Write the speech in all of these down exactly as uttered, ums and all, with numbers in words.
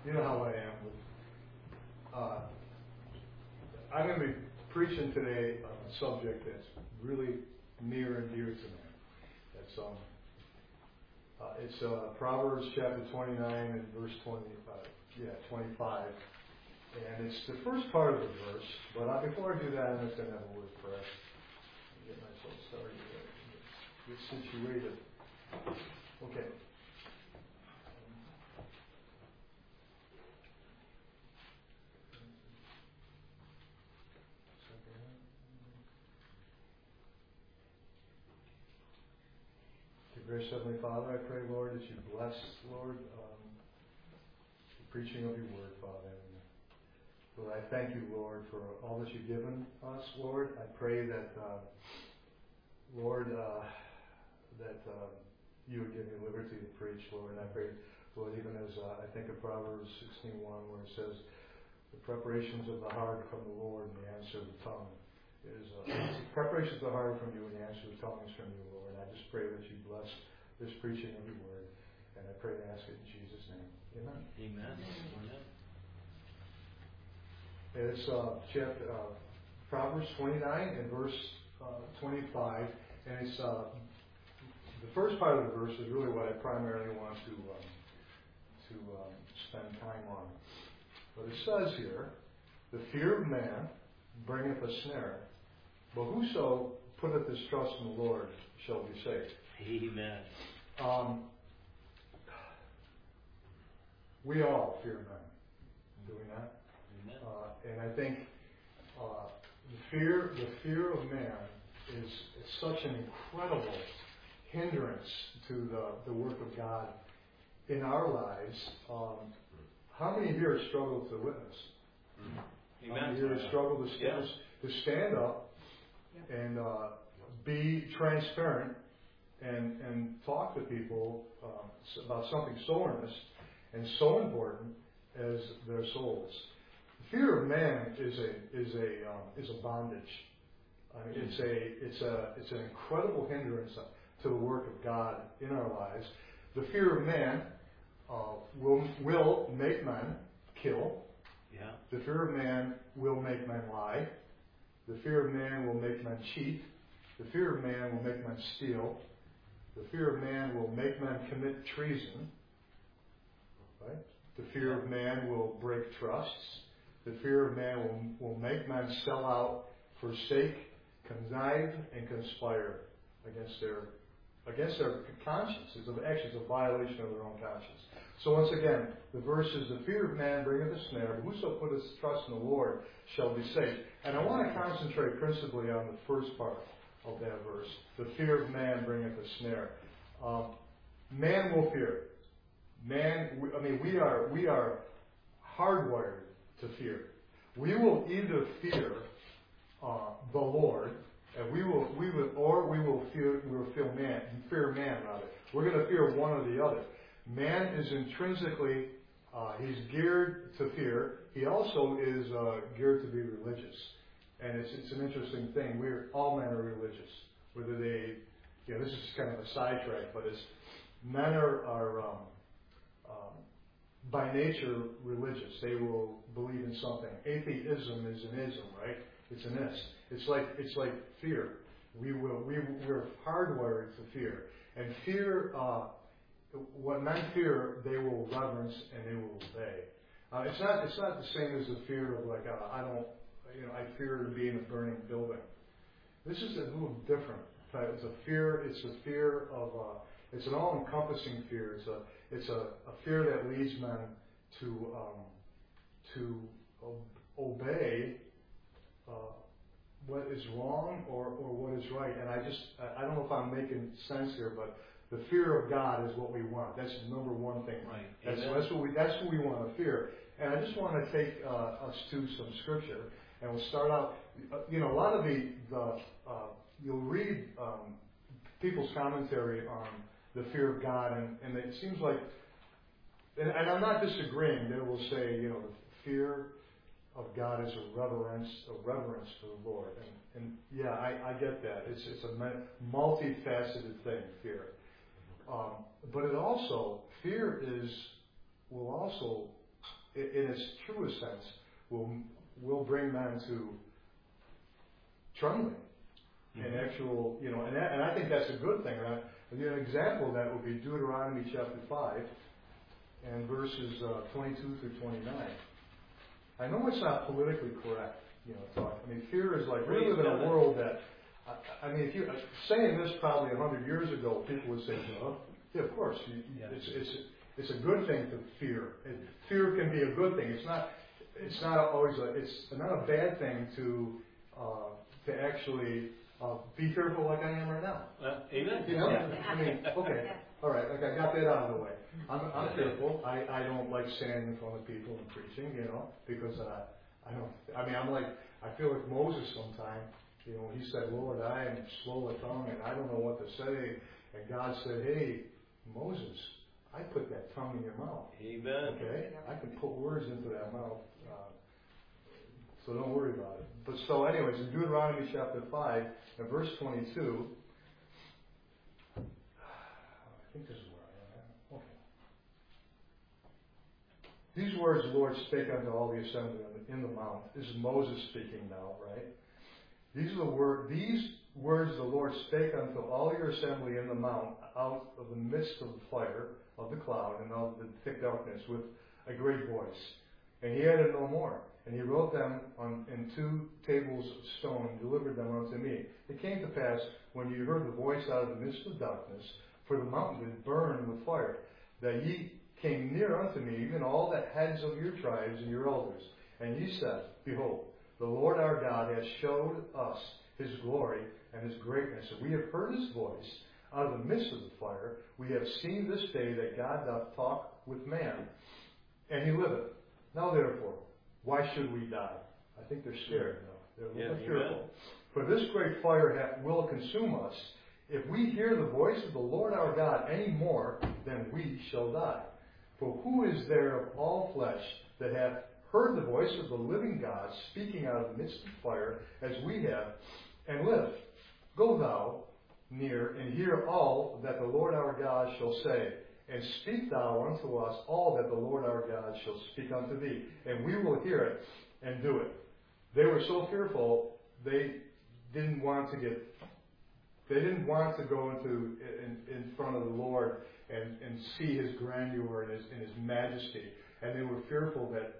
you know how I am. But, uh, I'm going to be preaching today on a subject that's really near and dear to me. It's um, uh, it's uh, Proverbs chapter twenty-nine and verse twenty, uh, yeah, twenty-five, and it's the first part of the verse. But uh, before I do that, I'm just going to have a word of prayer. Get myself started. Get situated. Okay. Gracious Heavenly Father, I pray, Lord, that you bless, Lord, um, the preaching of your word, Father. And, Lord, I thank you, Lord, for all that you've given us, Lord. I pray that, uh, Lord, uh, that uh, you would give me liberty to preach, Lord. And I pray, Lord, even as uh, I think of Proverbs sixteen one, where it says, the preparations of the heart from the Lord and the answer of the tongue is uh, preparations of the heart from you and the answer of the tongue is from you, Lord. And I just pray that you bless this preaching of your word. And I pray and ask it in Jesus' name. Amen. Amen. Amen. It's uh, chapter, uh, Proverbs twenty-nine and verse uh, twenty-five. And it's uh, the first part of the verse is really what I primarily want to, um, to um, spend time on. But it says here, the fear of man bringeth a snare, but whoso putteth his trust in the Lord shall be saved. Amen. Um, we all fear men, do we not? Amen. Uh, and I think uh, the fear, the fear of man is, is such an incredible hindrance to the, the work of God in our lives. Um, how many here struggle to witness? Mm-hmm. How many here struggle to stand, yeah. to stand up yeah. and uh, be transparent and and talk to people um, about something so earnest and so important as their souls? The fear of man is a is a um, is a bondage. I mean, it's a it's a it's an incredible hindrance to the work of God in our lives. The fear of man uh, will will make men kill. Yeah. The fear of man will make men lie. The fear of man will make men cheat. The fear of man will make men steal. The fear of man will make men commit treason. Right? The fear of man will break trusts. The fear of man will, will make men sell out, forsake, connive, and conspire against their against their conscience. It's actually it's a violation of their own conscience. So once again, the verse is, the fear of man bringeth a snare, but whoso putteth his trust in the Lord shall be saved. And I want to concentrate principally on the first part of that verse. The fear of man bringeth a snare. Um, man will fear. Man, I mean, we are we are hardwired to fear. We will either fear uh, the Lord, and we will we will, or we will fear we will fear man, fear man rather. We're going to fear one or the other. Man is intrinsically uh, he's geared to fear. He also is uh, geared to be religious. And it's it's an interesting thing. We're all men are religious, whether they, you know, this is kind of a sidetrack, but as men are are um, um, by nature religious. They will believe in something. Atheism is an ism, right? It's an is. It's like it's like fear. We will we we're hardwired to fear, and fear. Uh, what men fear, they will reverence and they will obey. Uh, it's not it's not the same as the fear of like uh, I don't. You know, I fear to be in a burning building. This is a little different. It's a fear. It's a fear of. Uh, it's an all-encompassing fear. It's a. It's a, a fear that leads men to um, to ob- obey uh, what is wrong or, or what is right. And I just I don't know if I'm making sense here, but the fear of God is what we want. That's the number one thing. Right. That's, that's what we. That's what we want to fear. And I just want to take uh, us to some scripture. And we'll start out, you know, a lot of the, the uh, you'll read um, people's commentary on the fear of God, and, and it seems like, and, and I'm not disagreeing, they will say, you know, the fear of God is a reverence, a reverence for the Lord. And, and yeah, I, I get that. It's, it's a multifaceted thing, fear. Um, but it also, fear is, will also in its truest sense, will will bring men to trembling and mm-hmm. actual, you know, and that, and I think that's a good thing. Right? An example of that would be Deuteronomy chapter five and verses uh, twenty-two through twenty-nine. I know it's not politically correct, you know, talk. I mean, fear is like, we live in a world that, I, I mean, if you, uh, saying this probably a hundred years ago, people would say, oh, yeah, of course, you, yeah. it's, it's, it's a good thing to fear. It, fear can be a good thing. It's not, it's not always a, it's not a bad thing to, uh, to actually uh, be fearful like I am right now. Uh, amen. You know? Yeah. I mean, okay, all right, like I got that out of the way. I'm, I'm fearful. I, I don't like standing in front of people and preaching, you know, because uh, I don't. I mean, I'm like I feel like Moses sometime. You know, he said, "Lord, I am slow of tongue and I don't know what to say." And God said, "Hey, Moses, I put that tongue in your mouth. Amen. Okay, I can put words into that mouth. Uh, so don't worry about it." But so, anyways, in Deuteronomy chapter five and verse twenty-two, I think this is. These words the Lord spake unto all the assembly in the mount. This is Moses speaking now, right? These are the word. These words the Lord spake unto all your assembly in the mount, out of the midst of the fire of the cloud and of the thick darkness, with a great voice. And he added no more. And he wrote them on in two tables of stone, and delivered them unto me. It came to pass, when you heard the voice out of the midst of darkness, for the mountain did burn with fire, that ye came near unto me, even all the heads of your tribes and your elders. And ye said, Behold, the Lord our God hath showed us his glory and his greatness. And we have heard his voice out of the midst of the fire. We have seen this day that God doth talk with man, and he liveth. Now therefore, why should we die? I think they're scared now. They're a little yeah, fearful. Amen. For this great fire hath, will consume us. If we hear the voice of the Lord our God any more, then we shall die. For who is there of all flesh that hath heard the voice of the living God speaking out of the midst of fire, as we have, and lived? Go thou near, and hear all that the Lord our God shall say, and speak thou unto us all that the Lord our God shall speak unto thee, and we will hear it and do it. They were so fearful, they didn't want to get, they didn't want to go into in, in front of the Lord and, and see his grandeur and his, and his majesty. And they were fearful that,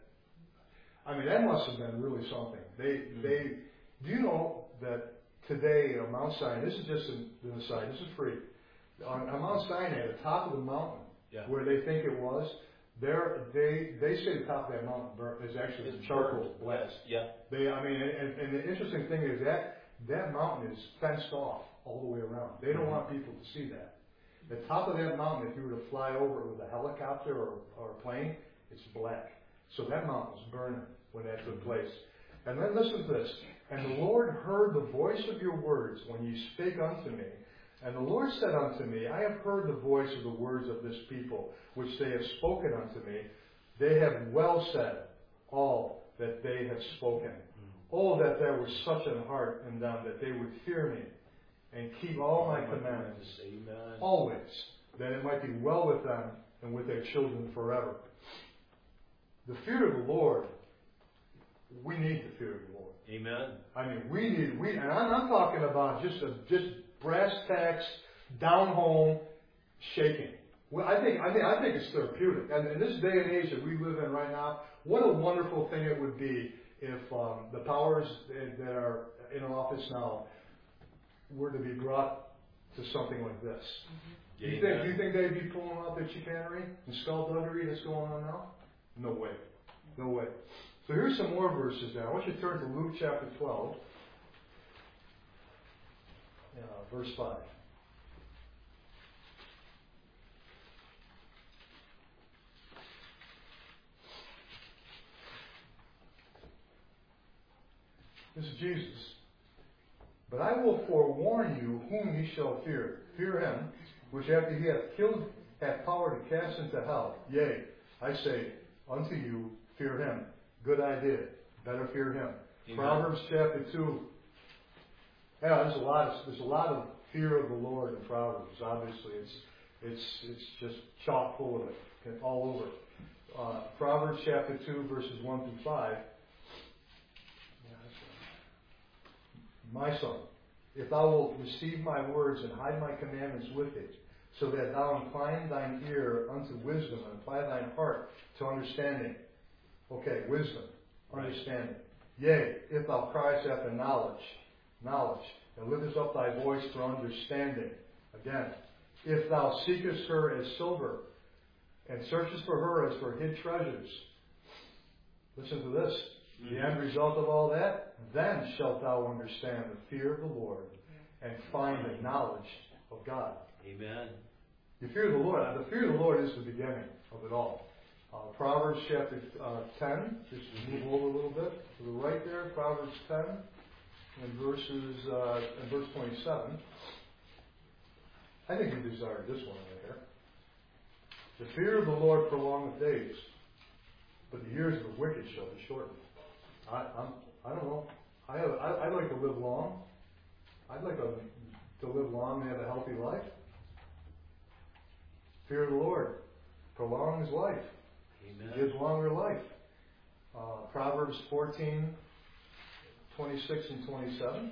I mean, that must have been really something. They, mm-hmm. they, do you know that today on Mount Sinai, this is just an, an aside, this is free. On, on Mount Sinai, at the top of the mountain, yeah. where they think it was, there they they say the top of that mountain burn, is actually it's charcoal blast. Yeah. They, I mean, and, and the interesting thing is that that mountain is fenced off all the way around. They don't mm-hmm. want people to see that. The top of that mountain, if you were to fly over it with a helicopter or, or a plane, it's black. So that mountain was burning when that took place. And then listen to this. And the Lord heard the voice of your words when ye spake unto me. And the Lord said unto me, I have heard the voice of the words of this people, which they have spoken unto me. They have well said all that they have spoken. Oh, that there was such an heart in them that they would fear me and keep all my commandments Amen. Always, that it might be well with them and with their children forever. The fear of the Lord, we need the fear of the Lord. Amen. I mean, we need, we, and I'm, I'm talking about just a, just brass tacks, down home, shaking. Well, I think, I think, I think it's therapeutic. And in this day and age that we live in right now, what a wonderful thing it would be if um, the powers that are in office now were to be brought to something like this. Mm-hmm. Do you think, do you think they'd be pulling out their chicanery and skullduggery that's going on now? No way. No way. So here's some more verses now. I want you to turn to Luke chapter twelve, uh, verse five. This is Jesus. But I will forewarn you whom ye shall fear. Fear him, which after he hath killed hath power to cast into hell. Yea, I say unto you, fear him. Good idea. Better fear him. Amen. Proverbs chapter two. Yeah, there's a lot of there's a lot of fear of the Lord in Proverbs. Obviously, it's it's it's just chock full of it, all over. uh, Proverbs chapter two, verses one through five. My son, if thou wilt receive my words and hide my commandments with thee, so that thou incline thine ear unto wisdom and apply thine heart to understanding. Okay, wisdom, understanding. Yea, if thou criest after knowledge, knowledge, and liftest up thy voice for understanding. Again, if thou seekest her as silver, and searchest for her as for hid treasures. Listen to this. Mm-hmm. The end result of all that, then shalt thou understand the fear of the Lord and find the knowledge of God. Amen. The fear of the Lord, the fear of the Lord is the beginning of it all. Uh, Proverbs chapter uh, ten, just move over a little bit to the right there, Proverbs ten, and verses uh, and verse twenty-seven. I think you desire this one right here. The fear of the Lord prolongeth days, but the years of the wicked shall be shortened. I, I'm, I don't know. I, have, I, I'd like to live long. I'd like to, to live long and have a healthy life. Fear of the Lord prolongs life. Amen. Gives longer life. Uh, Proverbs fourteen, twenty-six and twenty-seven.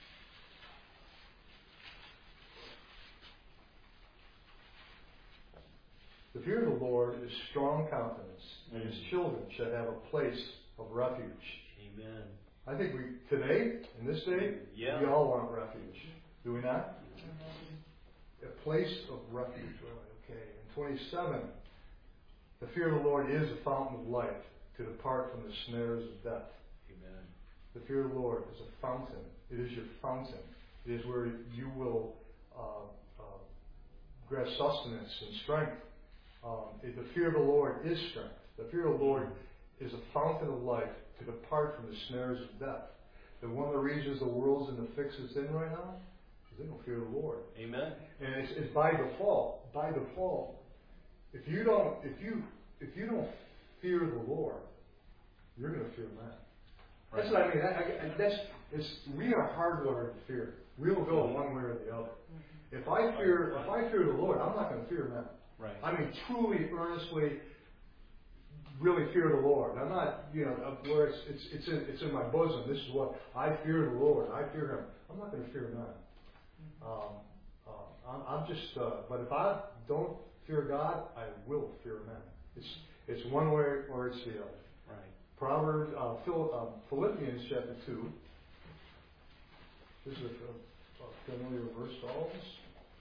The fear of the Lord is strong confidence, and his children shall have a place of refuge. Amen. I think we today, in this day, yeah. we all want refuge. Do we not? Mm-hmm. A place of refuge. Okay. And twenty-seven. The fear of the Lord is a fountain of life to depart from the snares of death. Amen. The fear of the Lord is a fountain. It is your fountain. It is where you will uh, uh, grasp sustenance and strength. Um, it, the fear of the Lord is strength. The fear of the Lord is a fountain of life to depart from the snares of death. And one of the reasons the world's in the fix it's in right now is they don't fear the Lord. Amen. And it's, it's by default. By default, if you don't, if you, if you don't fear the Lord, you're going to fear man. Right. That's what I mean. I, I, that's it's. We are hardwired to fear. We'll go one way or the other. Mm-hmm. If I fear, if I fear the Lord, I'm not going to fear men. Right. I mean, truly, earnestly, really fear the Lord. I'm not, you know, where it's it's it's in, it's in my bosom. This is what I fear the Lord. I fear Him. I'm not going to fear men. Um, uh, I'm, I'm just. Uh, but if I don't fear God, I will fear men. It's it's one way or it's the other. Right. Proverbs, uh, Phil, uh, Philippians chapter two. This is a, a familiar verse to all of us.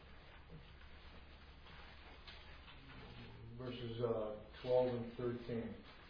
Verses uh, twelve and thirteen.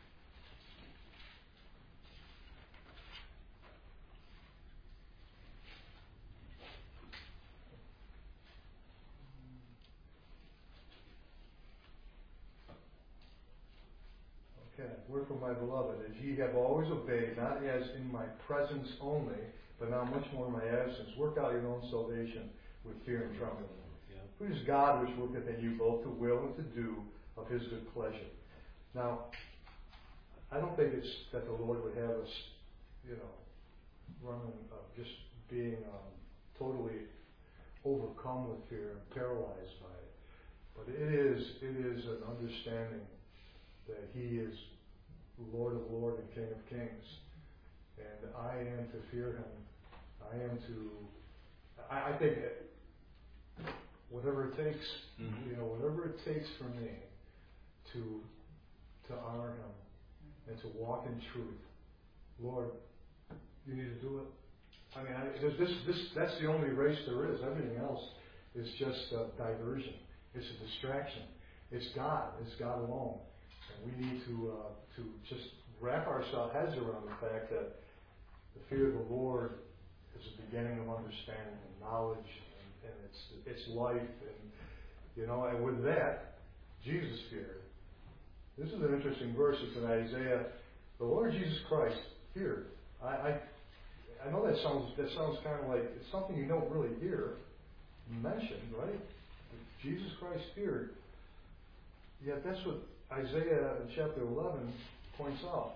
Okay. Wherefore, my beloved, as ye have always obeyed, not as in my presence only, but now much more in my absence, work out your own salvation with fear and trembling. Yeah. Who is God which worketh in you both to will and to do of His good pleasure? Now, I don't think it's that the Lord would have us, you know, running, uh, just being um, totally overcome with fear and paralyzed by it. But it is, it is an understanding that He is Lord of Lords and King of Kings, and I am to fear Him. I am to. I, I think that whatever it takes, mm-hmm. you know, whatever it takes for me to to honor Him and to walk in truth. Lord, you need to do it. I mean, I, there's this, this, that's the only race there is. Everything else is just a diversion. It's a distraction. It's God. It's God alone. And we need to uh, to just wrap our heads around the fact that the fear of the Lord is the beginning of understanding and knowledge, and, and it's it's life. And you know, and with that, Jesus feared. This is an interesting verse. It's in Isaiah. The Lord Jesus Christ feared. I, I I know that sounds that sounds kind of like it's something you don't really hear mentioned, right? Jesus Christ feared. Yet that's what Isaiah in chapter eleven points out.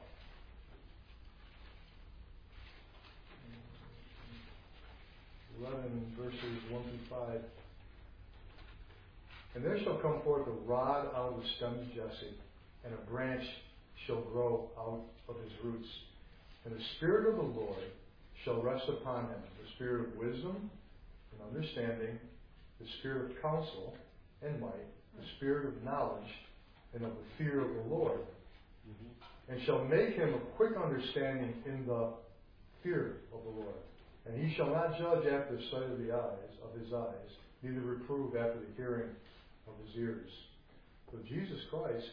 eleven verses one through five. And there shall come forth a rod out of the stem of Jesse, and a branch shall grow out of his roots. And the Spirit of the Lord shall rest upon him, the Spirit of wisdom and understanding, the Spirit of counsel and might, the Spirit of knowledge and of the fear of the Lord. Mm-hmm. And shall make him of quick understanding in the fear of the Lord. And he shall not judge after the sight of the eyes, of his eyes, neither reprove after the hearing of his ears. So Jesus Christ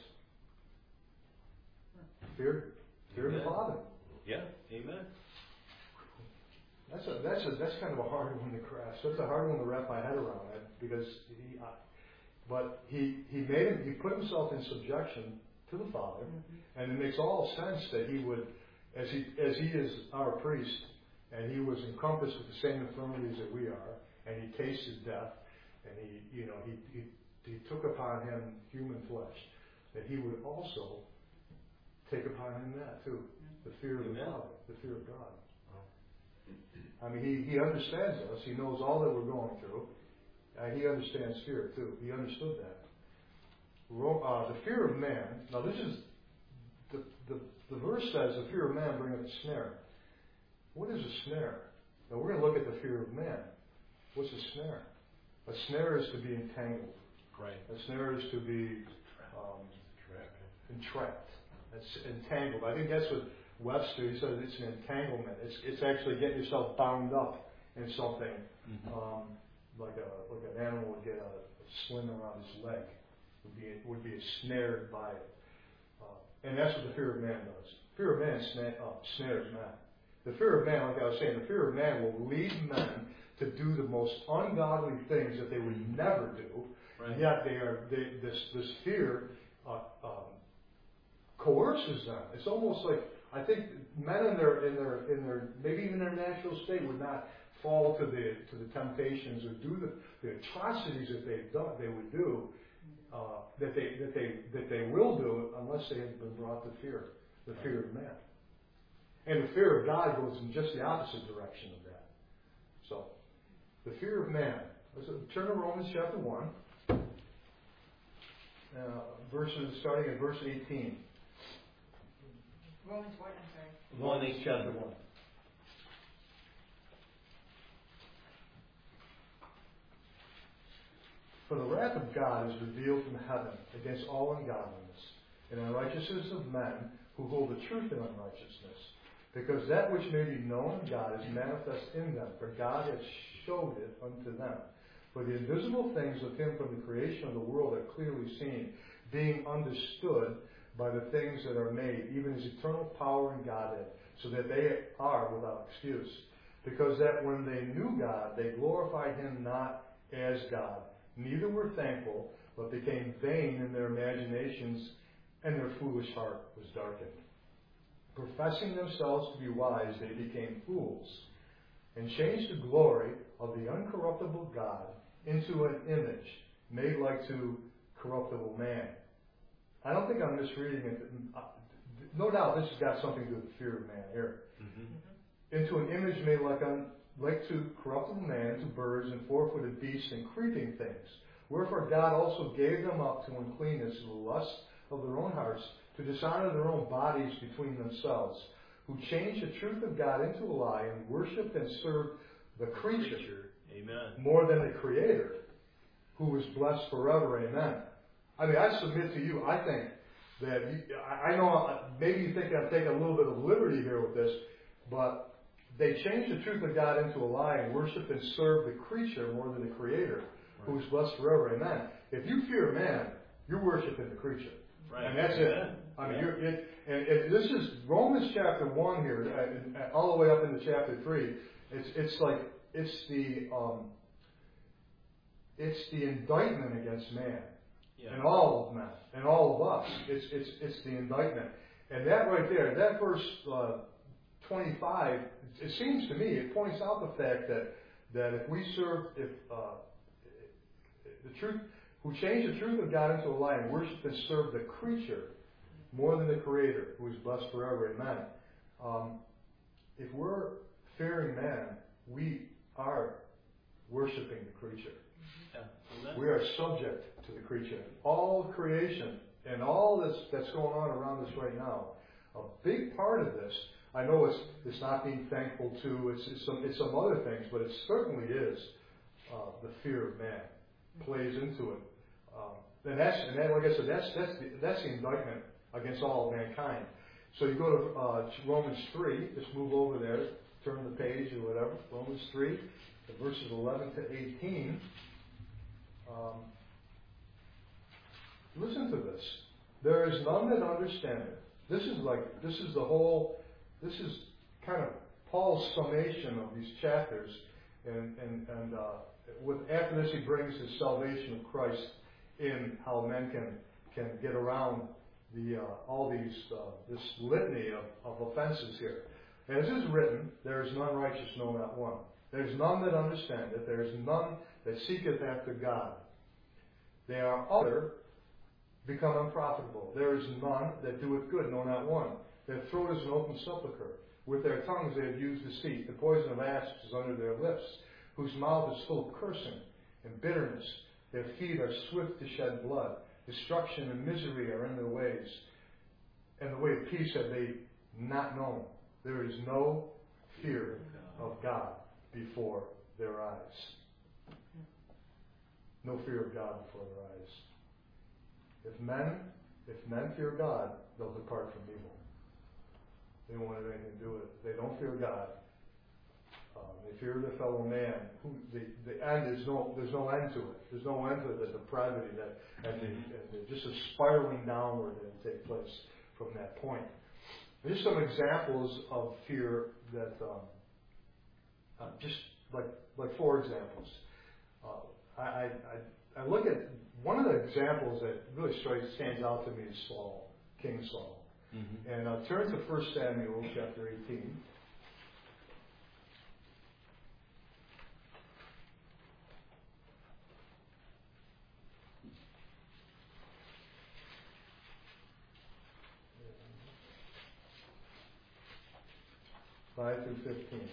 feared, feared the Father. Yeah, amen. That's a that's a that's kind of a hard one to grasp. That's a hard one to wrap my head around, because he, uh, but he he made him he put himself in subjection to the Father, mm-hmm. and it makes all sense that he would, as he as he is our priest, and he was encompassed with the same infirmities that we are, and he tasted death, and he you know he he, he took upon him human flesh, that he would also take upon him that too, the fear of the Father, the fear of God. I mean, he, he understands us. He knows all that we're going through. Uh, he understands fear, too. He understood that. Uh, the fear of man. Now, this is, the, the, the verse says, the fear of man bringeth a snare. What is a snare? Now, we're going to look at the fear of man. What's a snare? A snare is to be entangled. Right. A snare is to be um, entrapped. That's entangled. I think that's what Webster, he says it's an entanglement. It's it's actually getting yourself bound up in something, mm-hmm. um, like a like an animal would get a, a sling around his leg, would be would be snared by it, uh, and that's what the fear of man does. Fear of man sna- uh, snares man. The fear of man, like I was saying, the fear of man will lead men to do the most ungodly things that they would never do, right. And yet they are they, this this fear uh, um, coerces them. It's almost like, I think men in their in their in their maybe even their natural state would not fall to the to the temptations or do the, the atrocities that they've done they would do uh, that they that they that they will do unless they have been brought to fear, the fear of man. And the fear of God goes in just the opposite direction of that. So, the fear of man. Let's turn to Romans chapter one, uh, verses starting at verse eighteen. Romans what? I'm sorry. Romans chapter one. For the wrath of God is revealed from heaven against all ungodliness and unrighteousness of men who hold the truth in unrighteousness, because that which may be known of God is manifest in them, for God hath showed it unto them. For the invisible things of him from the creation of the world are clearly seen, being understood by the things that are made, even his eternal power and Godhead, so that they are without excuse. Because that when they knew God, they glorified him not as God, neither were thankful, but became vain in their imaginations, and their foolish heart was darkened. Professing themselves to be wise, they became fools, and changed the glory of the uncorruptible God into an image made like to corruptible man. I don't think I'm misreading it. No doubt this has got something to do with the fear of man here. Mm-hmm. Into an image made like un, like to corruptible man, to birds and four-footed beasts and creeping things. Wherefore God also gave them up to uncleanness and the lust of their own hearts, to dishonor their own bodies between themselves, who changed the truth of God into a lie and worshipped and served the creature, creature. Amen. More than the Creator, who is blessed forever. Amen. I mean, I submit to you, I think that, you, I know maybe you think I'm taking a little bit of liberty here with this, but they changed the truth of God into a lie and worship and serve the creature more than the Creator, right. Who is blessed forever. Amen. If you fear man, you're worshiping the creature. Right. And that's Amen. it. I mean, you're, it, and, and this is Romans chapter one here, and, and all the way up into chapter three. It's it's like it's the um, it's the indictment against man, yeah. And all of men, and all of us. It's it's it's the indictment, and that right there, that verse uh, twenty-five. It seems to me it points out the fact that that if we serve, if uh, the truth. Who changed the truth of God into a lie and worship and serve the creature more than the Creator, who is blessed forever. Amen. Um, if we're fearing man, we are worshiping the creature. Yeah. We are subject to the creature. All creation and all this that's going on around us right now, a big part of this, I know it's it's not being thankful to, it's it's some, it's some other things, but it certainly is uh, the fear of man plays into it. Um, and that's and that, like I said, that's that's the, that's the indictment against all of mankind. So you go to uh, Romans three, just move over there, turn the page or whatever. Romans three, verses eleven to eighteen. Um, listen to this. There is none that understandeth. This is like this is the whole. This is kind of Paul's summation of these chapters, and and and uh, with after this he brings the salvation of Christ in how men can can get around the uh, all these uh, this litany of, of offenses here. As is written, there is none righteous, no, not one. There is none that understandeth. There is none that seeketh after God. They are other become unprofitable. There is none that doeth good, no, not one. Their throat is an open sepulchre. With their tongues they have used deceit. The poison of asps is under their lips, whose mouth is full of cursing and bitterness. Their feet are swift to shed blood. Destruction and misery are in their ways, and the way of peace have they not known. There is no fear of God before their eyes. No fear of God before their eyes. If men, if men fear God, they'll depart from evil. They don't want to have anything to do with it. They don't fear God. Um, they fear their fellow man. Who the, the end is no. There's no end to it. There's no end to the depravity that and, the, and the, just a spiraling downward that will take place from that point. There's some examples of fear that um, uh, just like like four examples. Uh, I, I I look at one of the examples that really strikes stands out to me is Saul, King Saul. Mm-hmm. And uh, turn to First Samuel chapter eighteen. five through fifteen.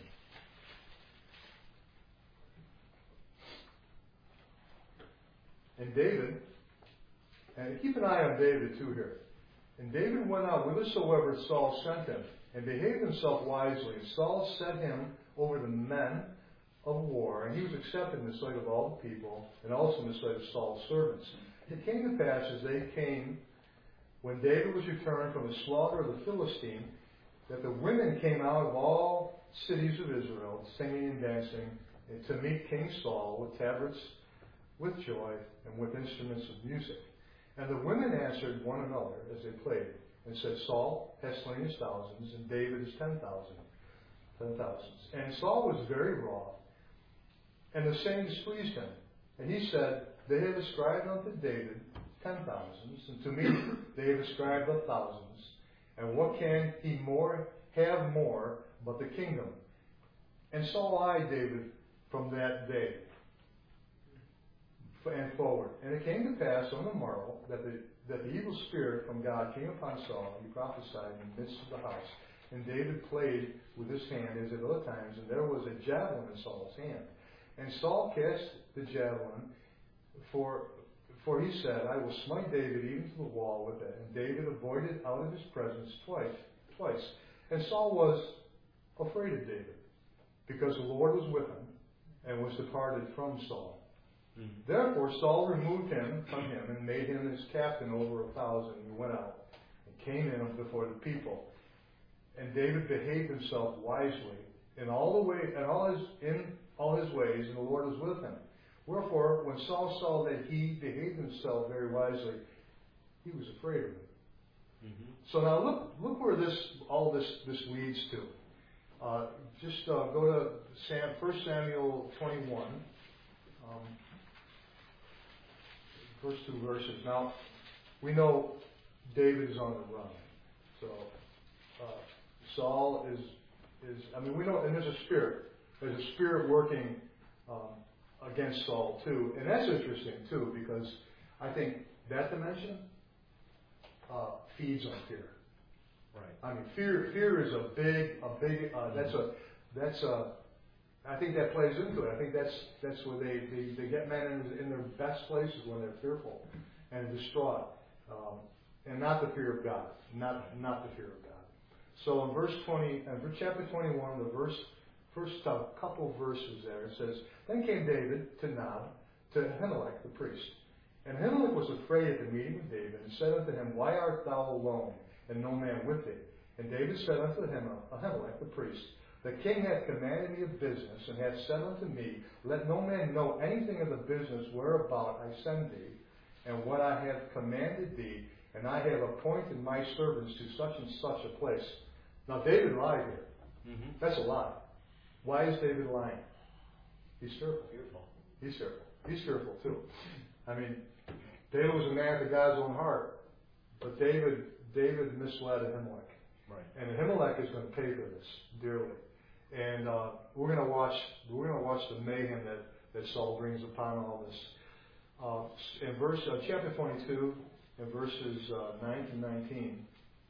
And David, and keep an eye on David too here. And David went out whithersoever Saul sent him, and behaved himself wisely. And Saul set him over the men of war, and he was accepted in the sight of all the people, and also in the sight of Saul's servants. It came to pass as they came, when David was returned from the slaughter of the Philistine, that the women came out of all cities of Israel, singing and dancing, and to meet King Saul with tabrets, with joy, and with instruments of music. And the women answered one another as they played, and said, Saul has slain his thousands, and David his ten thousand, ten thousands. And Saul was very wroth, and the saying displeased him. And he said, They have ascribed unto David ten thousands, and to me they have ascribed the thousands. And what can he more have more but the kingdom? And Saul eyed David from that day and forward. And it came to pass on the morrow that the that the evil spirit from God came upon Saul, and he prophesied in the midst of the house. And David played with his hand as at other times, and there was a javelin in Saul's hand. And Saul cast the javelin, for for he said, I will smite David even to the wall with it. And David avoided out of his presence twice. Twice. And Saul was afraid of David, because the Lord was with him, and was departed from Saul. Mm-hmm. Therefore Saul removed him from him, and made him his captain over a thousand. And went out, and came in before the people. And David behaved himself wisely in all the way, and all his in all his ways, and the Lord was with him. Wherefore, when Saul saw that he behaved himself very wisely, he was afraid of him. Mm-hmm. So now look, look where this all this this leads to. Uh, just uh, go to Sam, First Samuel twenty-one, um, first two verses. Now we know David is on the run, so uh, Saul is is. I mean, we know, and there's a spirit. There's a spirit working um, against Saul too, and that's interesting too, because I think that dimension uh, feeds on fear. Right. I mean, fear. Fear is a big, a big. Uh, that's a. That's a. I think that plays into it. I think that's that's where they, they, they get men in, in their best places when they're fearful and distraught. Um, and not the fear of God. Not not the fear of God. So in verse twenty, uh, chapter twenty-one, the verse, first uh, couple verses there, it says, Then came David to Nob, to Ahimelech the priest. And Ahimelech was afraid at the meeting with David, and said unto him, Why art thou alone, and no man with thee? And David said unto Ahimelech the priest, The king hath commanded me of business, and hath said unto me, Let no man know anything of the business whereabout I send thee, and what I have commanded thee, and I have appointed my servants to such and such a place. Now David lied here. Mm-hmm. That's a lie. Why is David lying? He's fearful. Fearful. He's fearful. He's fearful too. I mean, David was a man after God's own heart, but David David misled Ahimelech. Right. And Ahimelech is going to pay for this dearly. And uh, we're going to watch we're going to watch the mayhem that, that Saul brings upon all this. Uh, in verse uh, chapter twenty-two, in verses uh, nine to nineteen.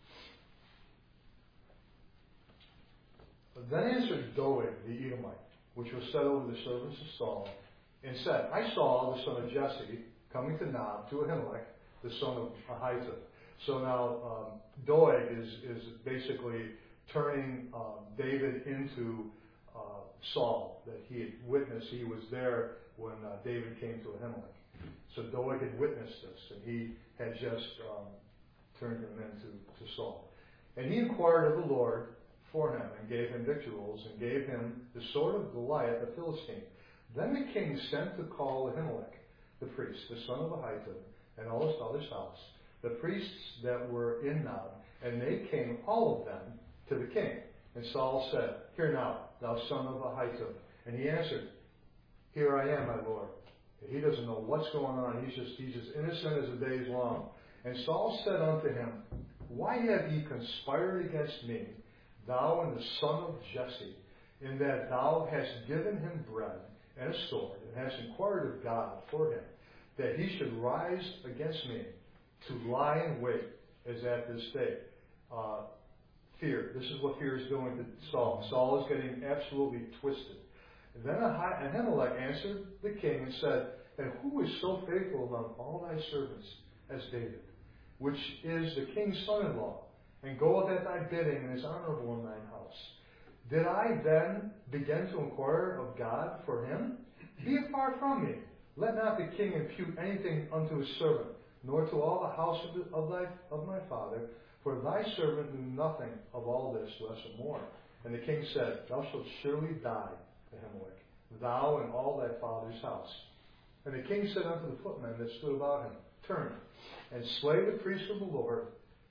Then answered Doeg the Edomite, which was set over the servants of Saul, and said, I saw the son of Jesse coming to Nob, to Ahimelech, the son of Ahitub. So now um, Doeg is, is basically turning uh, David into uh, Saul, that he had witnessed. He was there when uh, David came to Ahimelech. So Doeg had witnessed this, and he had just um, turned him into to Saul. And he inquired of the Lord for him, and gave him victuals, and gave him the sword of Goliath the Philistine. Then the king sent to call Ahimelech, the priest, the son of Ahitub, and all his father's house, the priests that were in Nob, and they came, all of them, to the king. And Saul said, Hear now, thou son of Ahitub. And he answered, Here I am, my lord. He doesn't know what's going on. He's just he's just innocent as the day is long. And Saul said unto him, Why have ye conspired against me, thou and the son of Jesse, in that thou hast given him bread and a sword, and hast inquired of God for him, that he should rise against me to lie in wait, as at this day? Uh, fear. This is what fear is doing to Saul. Saul is getting absolutely twisted. And then Ahimelech answered the king and said, And who is so faithful among all thy servants as David, which is the king's son-in-law, and goeth at thy bidding, and is honorable in thine house? Did I then begin to inquire of God for him? Be it far from me. Let not the king impute anything unto his servant, nor to all the house of, the, of, thy, of my father, for thy servant knew nothing of all this, less or more. And the king said, Thou shalt surely die, Ahimelech, thou and all thy father's house. And the king said unto the footmen that stood about him, Turn, and slay the priests of the Lord.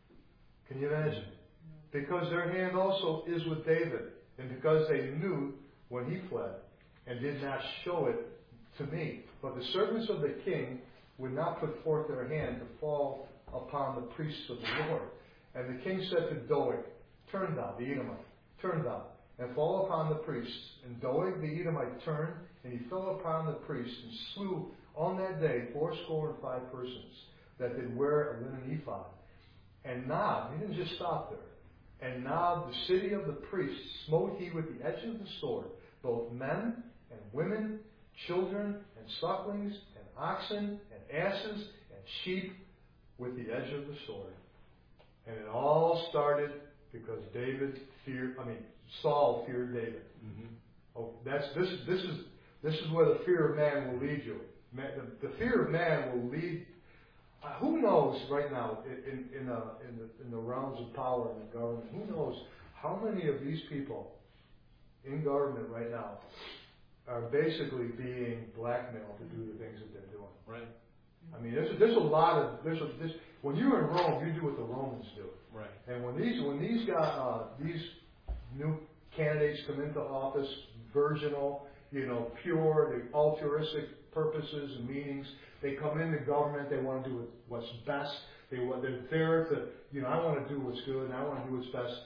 Can you imagine? Because their hand also is with David, and because they knew when he fled, and did not show it to me. But the servants of the king would not put forth their hand to fall upon the priests of the Lord. And the king said to Doeg, Turn thou, the Edomite, turn thou, and fall upon the priests. And Doeg the Edomite turned, and he fell upon the priests, and slew on that day fourscore and five persons that did wear a linen ephod. And Nob, he didn't just stop there. And Nob, the city of the priests, smote he with the edge of the sword, both men and women, children and sucklings, and oxen and asses and sheep with the edge of the sword. And it all started because David feared, I mean, Saul feared David. Mm-hmm. Oh, that's this. This is this is where the fear of man will lead you. Man, the, the fear of man will lead. Uh, who knows right now in in, uh, in the in the realms of power in the government? Who knows how many of these people in government right now are basically being blackmailed to do the things that they're doing? Right. I mean, there's a, there's a lot of there's a, this. When you're in Rome, you do what the Romans do. Right. And when these when these guys, uh, these new candidates come into office, virginal, you know, pure, the altruistic purposes and meanings, they come into government. They want to do what's best. They want they're there to, you know, I want to do what's good and I want to do what's best.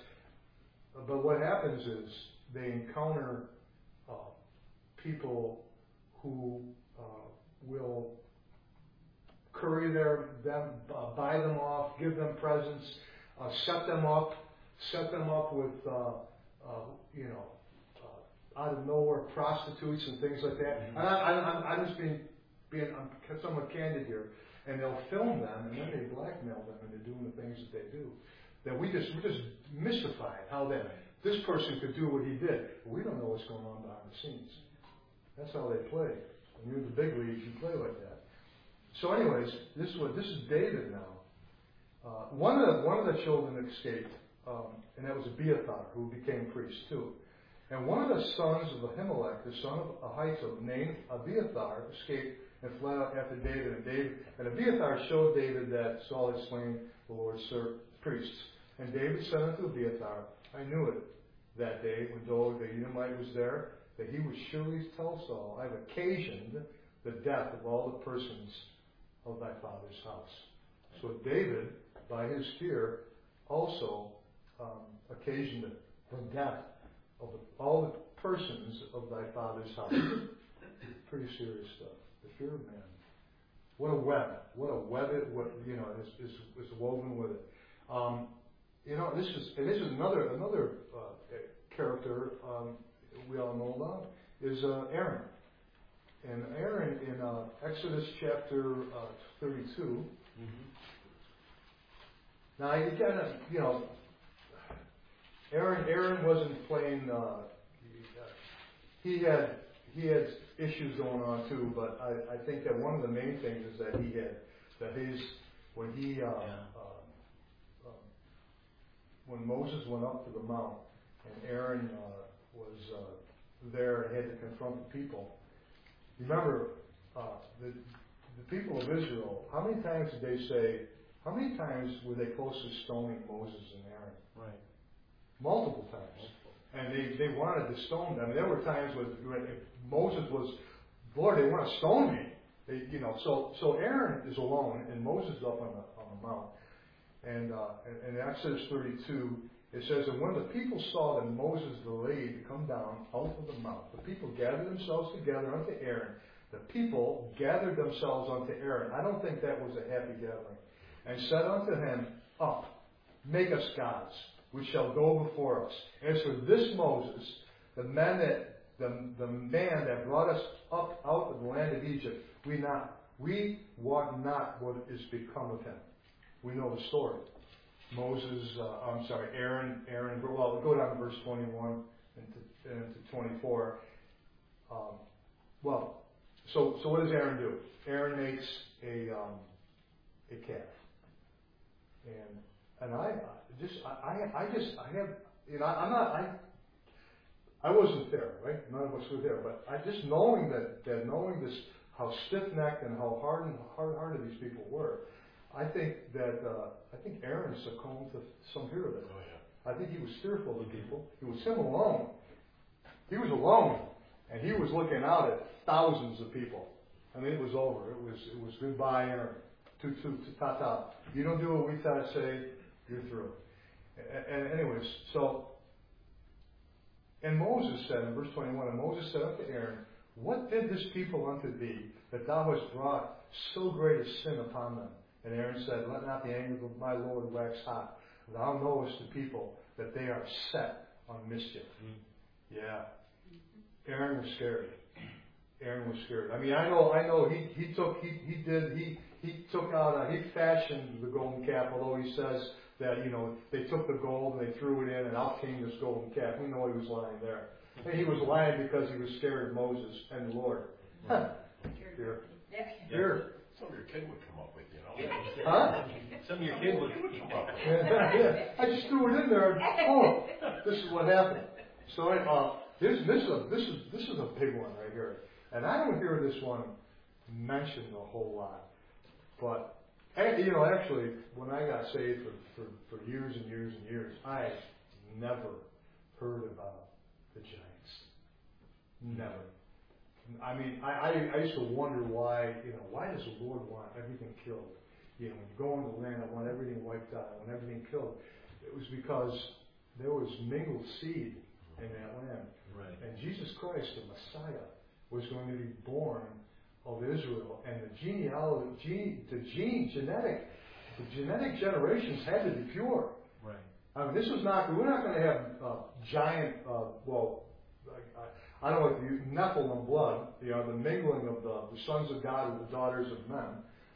But what happens is they encounter uh, people who uh, will curry their, them, uh, buy them off, give them presents, uh, set them up, set them up with, uh, uh, you know, uh, out of nowhere prostitutes and things like that. Mm-hmm. And I, I, I'm, I'm just being, being, I'm somewhat candid here. and they'll film them, and then they blackmail them into doing the things that they do. That we just we just mystified how that this person could do what he did. But we don't know what's going on behind the scenes. That's how they play. When you're in the big leagues, you play like that. So, anyways, this is what this is David now. Uh, one of the one of the children escaped, um, and that was Abiathar, who became priest too. And one of the sons of Ahimelech, the son of Ahitub, named Abiathar, escaped and fled out after David. And David and Abiathar showed David that Saul had slain the Lord's priests. And David said unto Abiathar, I knew it that day when Doeg the Edomite was there, that he would surely tell Saul, I have occasioned the death of all the persons of thy father's house. So David, by his fear, also um, occasioned the death of the, all the persons of thy father's house. Pretty serious stuff. The fear of man. What a web. What a web it, what, you know, is, is, is woven with it. Um, you know, this is, and this is another, another uh, character um, we all know about, is uh, Aaron. And Aaron in uh, Exodus chapter uh, thirty-two. Mm-hmm. Now you gotta, you know, Aaron. Aaron wasn't playing. Uh, he had he had issues going on too, but I, I think that one of the main things is that he had that his when he uh, yeah. uh, um, when Moses went up to the mount and Aaron uh, was uh, there and had to confront the people. Remember, uh, the, the people of Israel, how many times did they say, how many times were they close to stoning Moses and Aaron? Right. Multiple times. And they, they wanted to stone them. There were times when, when Moses was, Lord, they want to stone me. They, you know, so so Aaron is alone, and Moses is up on the, on the mount. And uh, in Exodus thirty-two, it says, and when the people saw that Moses delayed to come down out of the mount, the people gathered themselves together unto Aaron. The people gathered themselves unto Aaron. I don't think that was a happy gathering. And said unto him, up, make us gods, which shall go before us. As for this Moses, the man that the, the man that brought us up out of the land of Egypt, we not we wot not what is become of him. We know the story. Moses, uh, I'm sorry, Aaron, Aaron, well, we'll go down to verse twenty-one and to, and to twenty-four. Um, well, so so what does Aaron do? Aaron makes a um, a calf, and and I just I I just I have you know I'm not I I wasn't there, right? None of us were there, but I just knowing that that knowing this how stiff-necked and how hard and hard-hearted these people were. I think that uh, I think Aaron succumbed to some fear of it. Oh, yeah. I think he was fearful of the people. It was him alone. He was alone, and he was looking out at thousands of people. I mean, it was over. It was it was goodbye, Aaron. To to to ta ta. You don't do what we say, you're through. And, and anyways, so and Moses said in verse twenty-one, and Moses said unto Aaron, what did this people unto thee that thou hast brought so great a sin upon them? And Aaron said, let not the anger of my Lord wax hot. Thou knowest the people that they are set on mischief. Mm. Yeah. Aaron was scared. Aaron was scared. I mean, I know, I know. He he took, he he did, he he took out, uh, he fashioned the golden calf. Although he says that you know they took the gold and they threw it in, and out came this golden calf. We know he was lying there, and he was lying because he was scared of Moses and the Lord. Huh. Fear. Fear. Some of your kid would come up with, you know. Huh? Some of your kids would come up with. Yeah, yeah. I just threw it in there. And, oh, this is what happened. So uh, this, this is a this is this is a big one right here, and I don't hear this one mentioned a whole lot. But you know, actually, when I got saved for, for, for years and years and years, I never heard about the giants. Never. I mean, I, I, I used to wonder why, you know, why does the Lord want everything killed? You know, when you go into the land, I want everything wiped out, I want everything killed. It was because there was mingled seed in that land. Right. And Jesus Christ, the Messiah, was going to be born of Israel. And the genealogy, the gene, genetic, the genetic generations had to be pure. Right. I mean, this was not, we're not going to have uh, giant, uh, well, I, I don't know what the Nephilim blood, you know, the mingling of the, the sons of God with the daughters of men.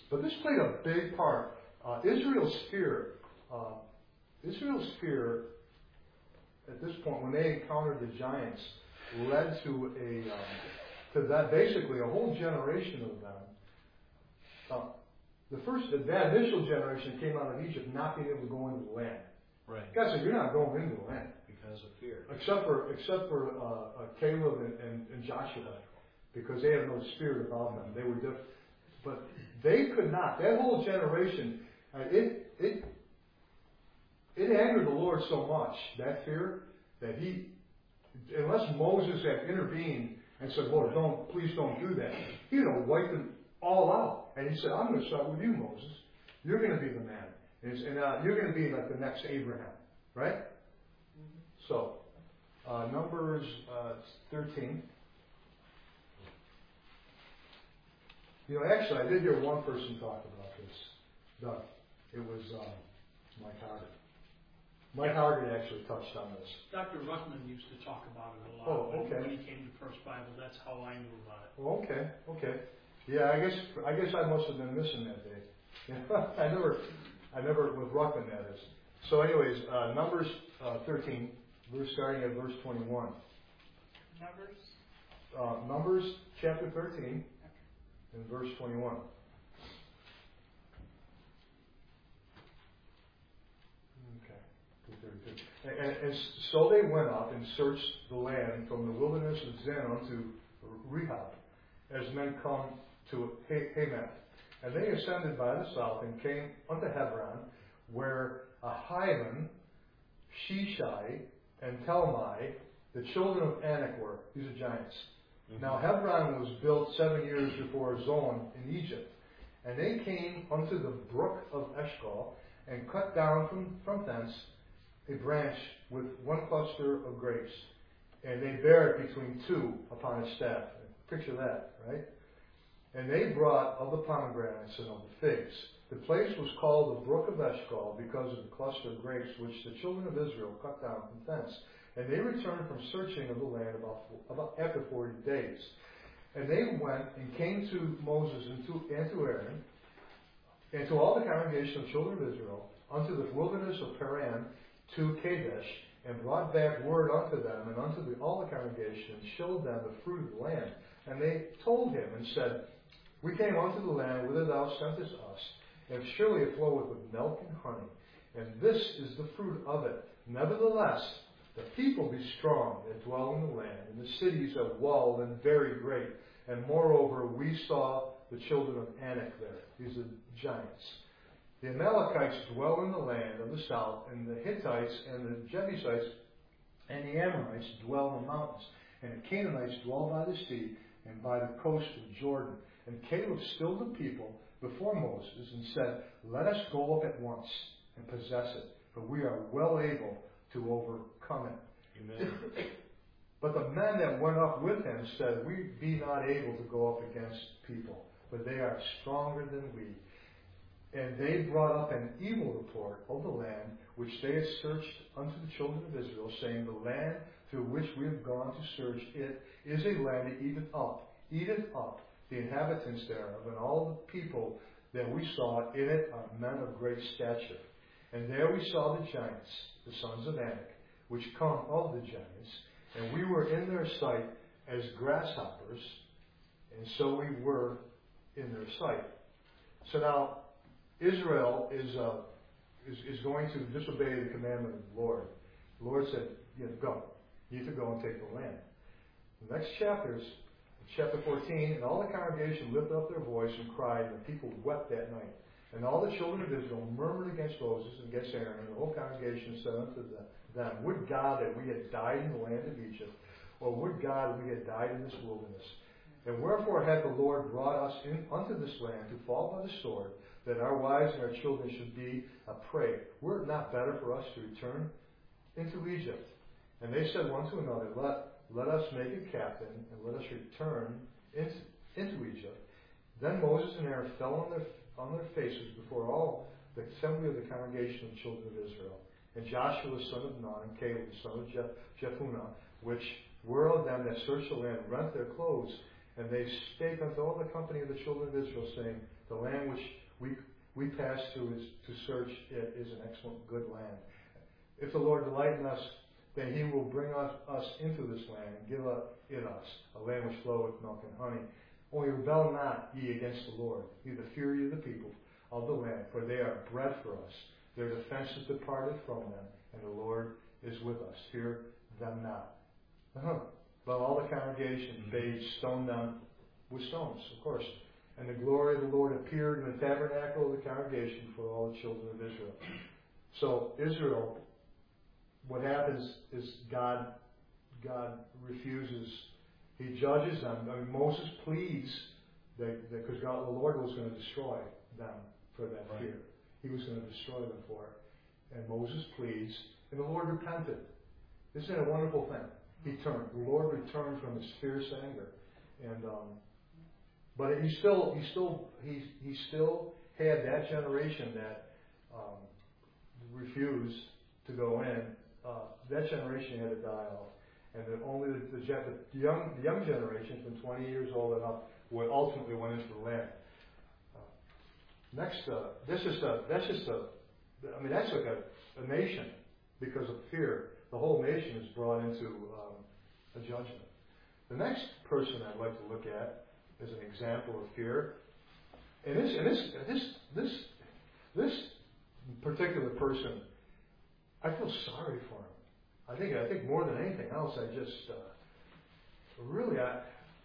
But this played a big part. Uh, Israel's fear, uh, Israel's fear at this point, when they encountered the giants, led to a um, to that basically a whole generation of them. Uh, the first, that initial generation came out of Egypt not being able to go into the land. Right. God said, "You're not going into the land." Because of fear. Except for except for uh, uh, Caleb and, and, and Joshua, because they had no spirit about them. They were different, but they could not. That whole generation, uh, it it it angered the Lord so much, that fear, that he, unless Moses had intervened and said, "Lord, don't please don't do that," he'd have wiped them all out. And he said, "I'm going to start with you, Moses. You're going to be the man, and, and uh, you're going to be like the next Abraham, right?" So, uh, Numbers uh, thirteen. You know, actually, I did hear one person talk about this. Doug. It was um, Mike Hargett. Mike Hargett actually touched on this. Doctor Ruckman used to talk about it a lot. Oh, okay. When he came to First Bible, that's how I knew about it. Oh, okay, okay. Yeah, I guess I guess I must have been missing that day. I never, I never with Ruckman that is. So, anyways, uh, Numbers uh, thirteen. We're starting at verse twenty-one. Numbers? Uh, Numbers chapter thirteen and verse twenty-one. Okay. two thirty-two. And, and, and so they went up and searched the land from the wilderness of Zin unto Rehob, as men come to Hamath. And they ascended by the south and came unto Hebron, where Ahiman, Sheshai, and Talmai, the children of Anak were. These are giants. Mm-hmm. Now Hebron was built seven years before Zoan in Egypt. And they came unto the brook of Eshcol, and cut down from, from thence a branch with one cluster of grapes. And they bare it between two upon a staff. Picture that, right? And they brought of the pomegranates and of the figs. The place was called the brook of Eshcol because of the cluster of grapes which the children of Israel cut down from thence. And they returned from searching of the land about, about after forty days. And they went and came to Moses and to, and to Aaron and to all the congregation of children of Israel unto the wilderness of Paran to Kadesh, and brought back word unto them and unto the, all the congregation, and showed them the fruit of the land. And they told him and said, We came unto the land whither thou sentest us, and surely it floweth with milk and honey, and this is the fruit of it. Nevertheless, the people be strong that dwell in the land, and the cities are walled and very great. And moreover, we saw the children of Anak there. These are giants. The Amalekites dwell in the land of the south, and the Hittites and the Jebusites and the Amorites dwell in the mountains, and the Canaanites dwell by the sea and by the coast of Jordan. And Caleb stilled the people before Moses and said, Let us go up at once and possess it, for we are well able to overcome it. Amen. But the men that went up with him said, We be not able to go up against people, for they are stronger than we. And they brought up an evil report of the land which they had searched unto the children of Israel, saying, The land through which we have gone to search it is a land that eateth up, eateth up the inhabitants thereof, and all the people that we saw in it are men of great stature. And there we saw the giants, the sons of Anak, which come of the giants, and we were in their sight as grasshoppers, and so we were in their sight. So now, Israel is, uh, is is going to disobey the commandment of the Lord. The Lord said, you know, go. You need to go and take the land. The next chapters, chapter fourteen, and all the congregation lifted up their voice and cried, and the people wept that night. And all the children of Israel murmured against Moses and against Aaron, and the whole congregation said unto them, Would God that we had died in the land of Egypt, or would God that we had died in this wilderness? And wherefore hath the Lord brought us in unto this land to fall by the sword, that our wives and our children should be a prey? Were it not better for us to return into Egypt? And they said one to another, Let, let us make a captain, and let us return into, into Egypt. Then Moses and Aaron fell on their, on their faces before all the assembly of the congregation of the children of Israel. And Joshua the son of Nun, and Caleb the son of Je- Jephunneh, which were of them that searched the land, rent their clothes, And they spake unto all the company of the children of Israel, saying, the land which we we pass through is to search it is an excellent good land. If the Lord delight in us, then he will bring us, us into this land and give it us, a land which floweth with milk and honey. Only rebel not ye against the Lord, neither fear ye the people of the land, for they are bread for us. Their defense is departed from them, and the Lord is with us. Fear them not. Uh-huh. But all the congregation bade stone them with stones, of course. And the glory of the Lord appeared in the tabernacle of the congregation for all the children of Israel. So Israel, what happens is God, God refuses. He judges them. I mean, Moses pleads that because God, the Lord was going to destroy them for that Right. fear. He was going to destroy them for it. And Moses pleads, and the Lord repented. Isn't it a wonderful thing? He turned. The Lord returned from his fierce anger, and um, but he still, he still, he he still had that generation that um, refused to go in. Uh, that generation had to die off, and the, only the, the, the young the young generation from twenty years old and up would ultimately went into the land. Uh, next, uh, this is a that's just a, I mean that's like a, a nation because of fear. The whole nation is brought into um, a judgment. The next person I'd like to look at is an example of fear, and this and this this this this particular person, I feel sorry for him. I think I think more than anything else, I just uh, really I,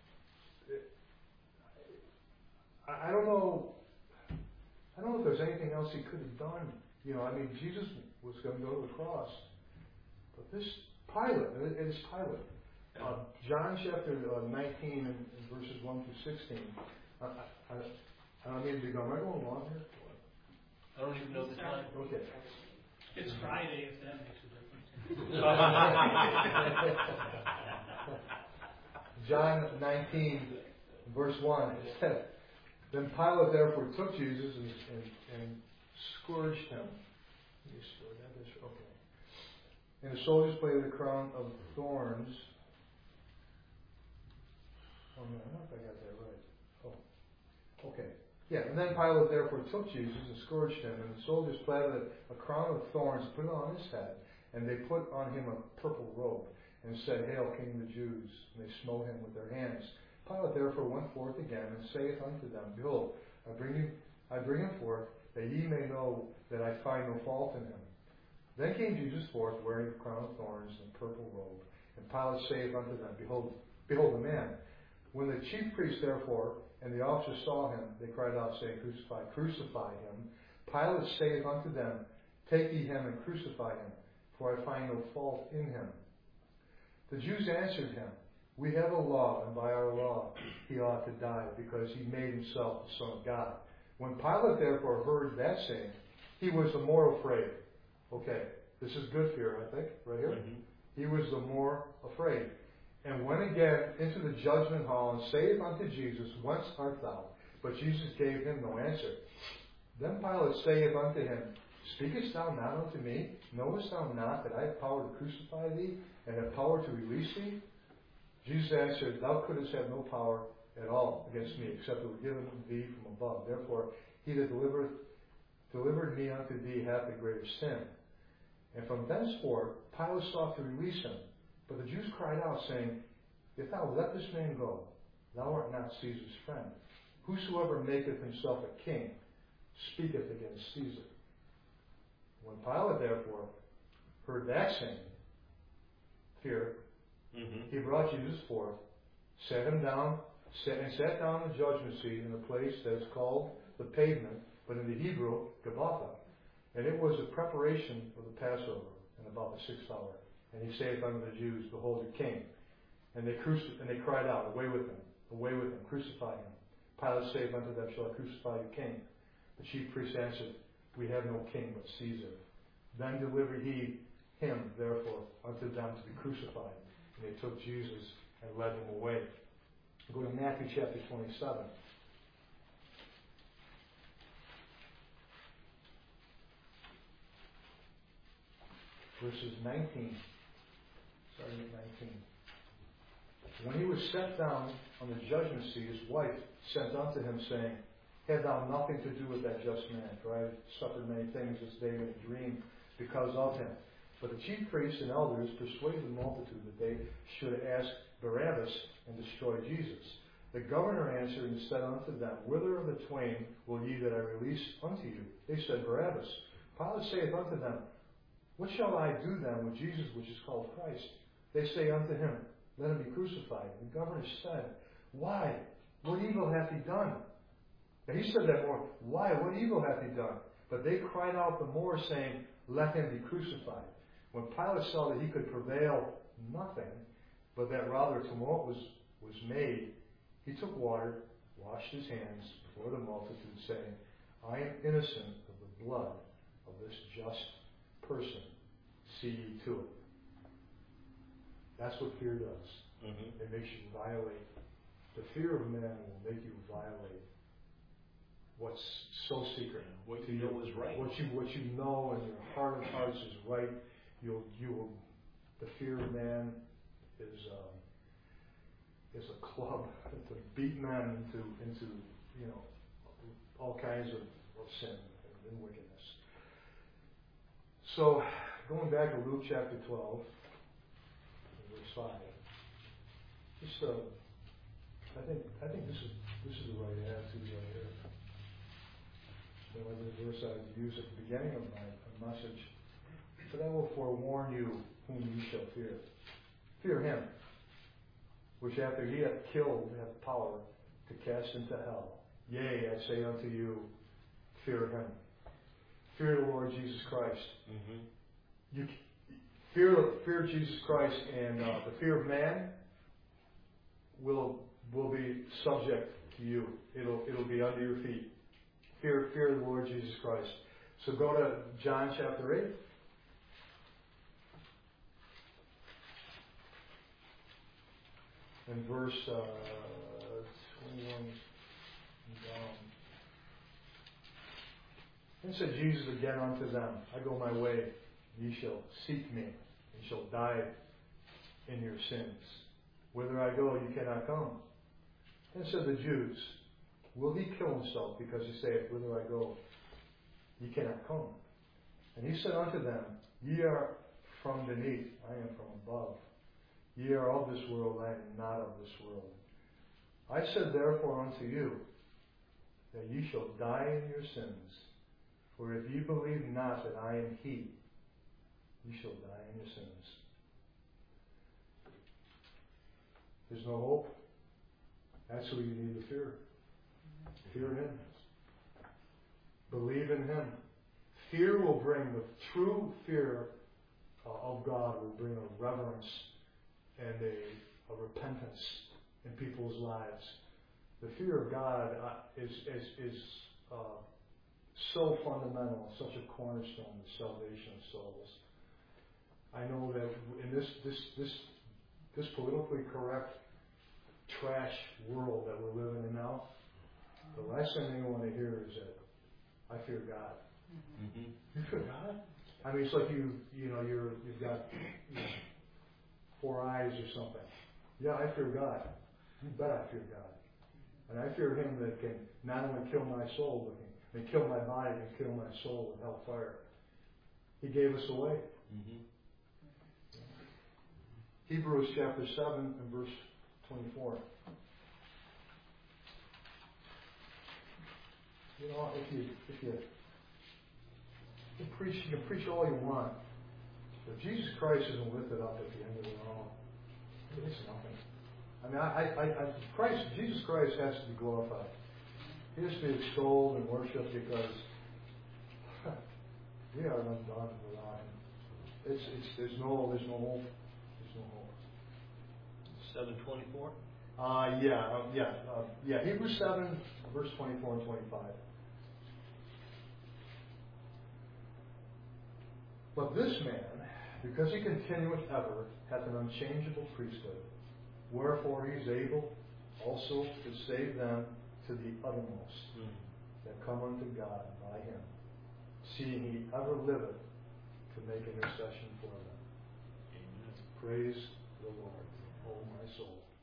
I I don't know I don't know if there's anything else he could have done. You know, I mean, Jesus was going to go to the cross, but this Pilate, it is Pilate. Uh, John chapter uh, nineteen and, and verses one through sixteen. I, I, I don't need to go. Am I going long here? I don't even know the time. Okay. It's Friday, if that makes a difference. John nineteen, verse one, it says, then Pilate therefore took Jesus and, and, and scourged him. Let me scourge that. Is, okay. And the soldiers played the crown of thorns. Oh no, I don't know if I got that right. Oh, okay. Yeah, and then Pilate therefore took Jesus and scourged him, and the soldiers planted a, a crown of thorns, put it on his head, and they put on him a purple robe, and said, Hail, King of the Jews! And they smote him with their hands. Pilate therefore went forth again, and saith unto them, Behold, I bring you, I bring him forth, that ye may know that I find no fault in him. Then came Jesus forth, wearing a crown of thorns and a purple robe. And Pilate saith unto them, Behold, behold the man. When the chief priests therefore and the officers saw him, they cried out, saying, Crucify, crucify him. Pilate saith unto them, Take ye him and crucify him, for I find no fault in him. The Jews answered him, We have a law, and by our law he ought to die, because he made himself the Son of God. When Pilate therefore heard that saying, he was the more afraid. Okay, this is good fear, I think, right here. Mm-hmm. He was the more afraid. And went again into the judgment hall, and saith unto Jesus, Whence art thou? But Jesus gave him no answer. Then Pilate saith unto him, Speakest thou not unto me? Knowest thou not that I have power to crucify thee, and have power to release thee? Jesus answered, Thou couldst have no power at all against me, except it were given thee from above. Therefore, he that delivereth, delivered me unto thee hath the greater sin. And from thenceforth Pilate sought to release him. But the Jews cried out, saying, If thou let this man go, thou art not Caesar's friend. Whosoever maketh himself a king speaketh against Caesar. When Pilate therefore heard that saying, fear, mm-hmm. he brought Jesus forth, sat him down, sat, and sat down in the judgment seat in a place that is called the Pavement, but in the Hebrew, Gabbatha. And it was a preparation of the Passover, and about the sixth hour. And he saith unto the Jews, Behold your king. And they cruci- and they cried out, Away with him, away with him, crucify him. Pilate saith unto them, Shall I crucify your king? The chief priests answered, We have no king but Caesar. Then delivered he him, therefore, unto them to be crucified. And they took Jesus and led him away. Go to Matthew chapter twenty-seven. Verses nineteen. Starting at nineteen. When he was set down on the judgment seat, his wife sent unto him, saying, Have thou nothing to do with that just man, for I have suffered many things this day in a dream because of him. But the chief priests and elders persuaded the multitude that they should ask Barabbas and destroy Jesus. The governor answered and said unto them, Whither of the twain will ye that I release unto you? They said, Barabbas. Pilate saith unto them, What shall I do then with Jesus which is called Christ? They say unto him, Let him be crucified. The governor said, Why? What evil hath he done? And he said that more, Why? What evil hath he done? But they cried out the more, saying, Let him be crucified. When Pilate saw that he could prevail nothing, but that rather tumult was, was made, he took water, washed his hands before the multitude, saying, I am innocent of the blood of this just person. See ye to it. That's what fear does. Mm-hmm. It makes you violate. The fear of man will make you violate what's so secret. What to you know is right. What you what you know in your heart of hearts is right. You'll you will. The fear of man is um, is a club to beat men into into you know all kinds of, of sin and, and wickedness. So going back to Luke chapter twelve, verse five. Just uh, I think I think this is this is the right attitude right here. You know, the verse I used at the beginning of my message. But I will forewarn you whom you shall fear. Fear him, which after he hath killed hath power to cast into hell. Yea, I say unto you, fear him. Fear the Lord Jesus Christ. Mm-hmm. You fear fear Jesus Christ, and uh, the fear of man will will be subject to you. It'll it'll be under your feet. Fear fear the Lord Jesus Christ. So go to John chapter eight. In verse uh, twenty-one down. Then said Jesus again unto them, I go my way, ye shall seek me, and shall die in your sins. Whither I go, you cannot come. Then said the Jews, Will he kill himself, because he saith, Whither I go, ye cannot come? And he said unto them, Ye are from beneath, I am from above. Ye are of this world, I am not of this world. I said therefore unto you, that ye shall die in your sins. For if ye believe not that I am he, ye shall die in your sins. There's no hope. That's who you need to fear. Fear him. Believe in him. Fear will bring, the true fear uh, of God will bring a reverence and a, a repentance in people's lives. The fear of God uh, is is, is uh, so fundamental, such a cornerstone of the salvation of souls. I know that in this this this this politically correct trash world that we're living in now, the last thing they want to hear is that I fear God. Mm-hmm. You fear God? I mean, it's like you you know you're you've got you know, four eyes or something. Yeah, I fear God. You bet I fear God. And I fear him that can not only kill my soul, but can, can kill my body, can kill my soul with hellfire. He gave us away. Mm-hmm. Hebrews chapter seven and verse twenty-four. You know, if you if you, you preach you can preach all you want, but Jesus Christ isn't lifted up at the end of it all. It's nothing. I mean, I, I, I, Christ, Jesus Christ has to be glorified. He has to be extolled and worshipped because we are undone without him. It's, it's, there's no, there's no hope. There's no hope. seven twenty-four? Uh, yeah, uh, yeah, uh, yeah. Hebrews seven, verse twenty-four and twenty-five. But this man, because he continueth ever, hath an unchangeable priesthood. Wherefore he is able also to save them to the uttermost Mm. that come unto God by him, seeing he ever liveth to make intercession for them. Amen. Praise the Lord, O my soul.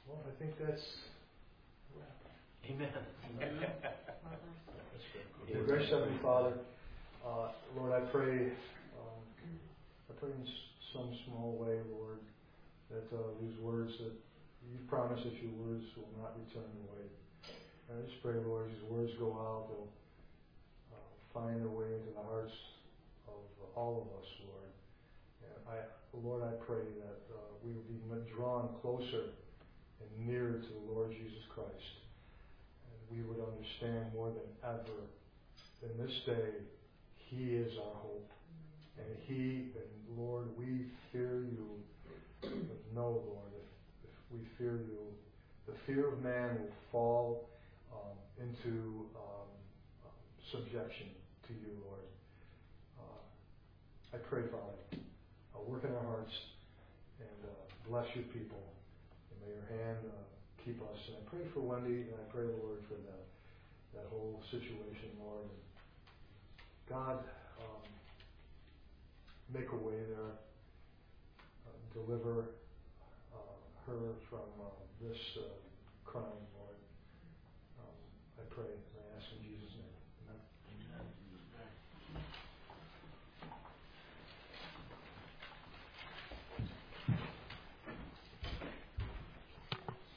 Well, I think that's. Amen. That's good. Dear gracious Heavenly Father, uh, Lord, I pray, um, I pray in s- some small way, Lord, that uh, these words that you promise that your words will not return void. And I just pray, Lord, these words go out, they'll uh, find their way into the hearts of all of us, Lord. And I, Lord, I pray that uh, we will be drawn closer and nearer to the Lord Jesus Christ. And we would understand more than ever in this day, He is our hope. And He, and Lord, we fear you. But know, Lord, if, if we fear you, the fear of man will fall um, into um, subjection to you, Lord. Uh, I pray, Father, uh, work in our hearts and uh, bless your people. And may your hand uh, keep us. And I pray for Wendy, and I pray, Lord, for that, that whole situation, Lord. And God, um, make a way there. Uh, deliver uh, her from uh, this uh, crime, Lord. Um, I pray, and I ask in Jesus'